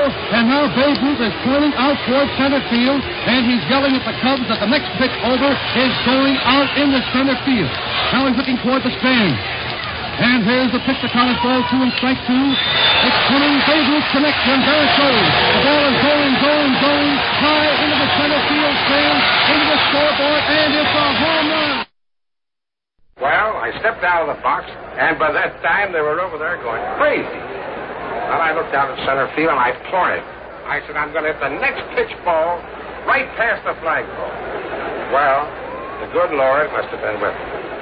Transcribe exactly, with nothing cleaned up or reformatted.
ball, and now Babe Ruth is pointing out towards center field, and he's yelling at the Cubs that the next pitch over is going out in the center field. Now he's looking toward the stand. And here's the pitch to Collins, ball two and strike two. It's coming. Babe Ruth connects, and there it goes. The ball is going, going, going high into the center field stand, into the scoreboard, and it's a home run. Well, I stepped out of the box, and by that time they were over there going crazy. Then I looked out at center field, and I pointed. I said, I'm going to hit the next pitch ball right past the flagpole. Well, the good Lord must have been with me.